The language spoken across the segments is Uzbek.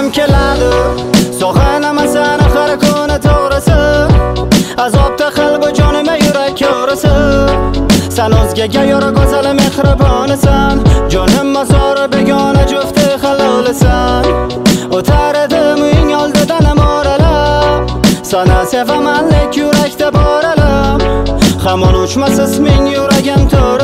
keladi. Sog'inaman har kuni to'g'risi, azobda qalbi jonima yurak ko'risi. Sen o'zgaga yora go'zal mehribonisan, jonim mazori begona jufti halolisan. O'tar edim uying oldidan mo'ralab, sana sevaman lek yurakda boralam. Hamon uchmas isming yuragim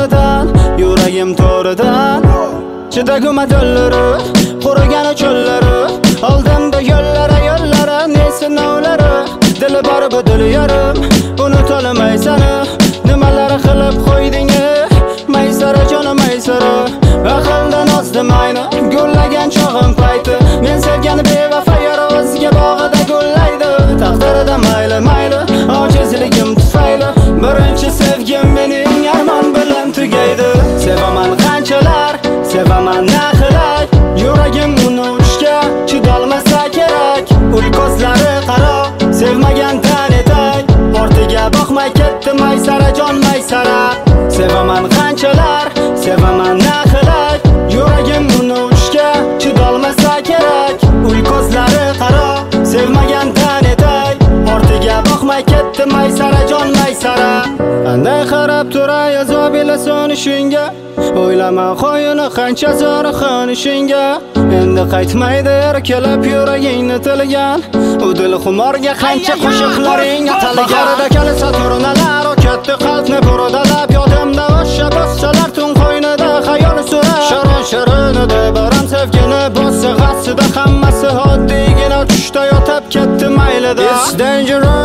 to'ridan. Chidaguma dollari, qurigan cho'llari, oldimda yo'llari, nesi novlari. Dili bor bu dil yarim, unutolmay seni. Nimalar qilib qo'yding, maysara jonim maysara. Aqldan ozdim ayni, gullagan chog'im payti. Men sevgan bevafa yara o'zga bog'ida gullaydi. Taqdirida mayli, ojizligim tufayli. Birinchi sevgim mening armon bilan tugaydi. Sevaman qanchalar, sevaman naqilak. Yuragim uni uchga chidolmasa kerak. Ul ko'zlari qaro, sevmagan tan etay. Ortiga boqmay ketdi maysara jon maysara. Sevaman qanchalar, sevaman naqilak. Yuragim uni uchga chidolmasa kerak. Ul ko'zlari qaro, sevmagan tan etay. Ortiga boqmay ketdi maysara jon maysara. Qanday qarab turay azobilar sonishingga, o'ylama qo'yini qancha zo'r xonishingga. Endi qaytmaydi erkalab yuragingni tilgan, u dil xumorga qancha qo'shiqlaring atalgan. Bahorda kelsa turnalar, o ketdi qalbni buradalab. Yodimda o'sha bossalar tun qo'ynida xayol surar. Shirin edi baram sevgini bossa g'assida, hammasi oddiygina tushda yotib ketdi maylida. It's dangerous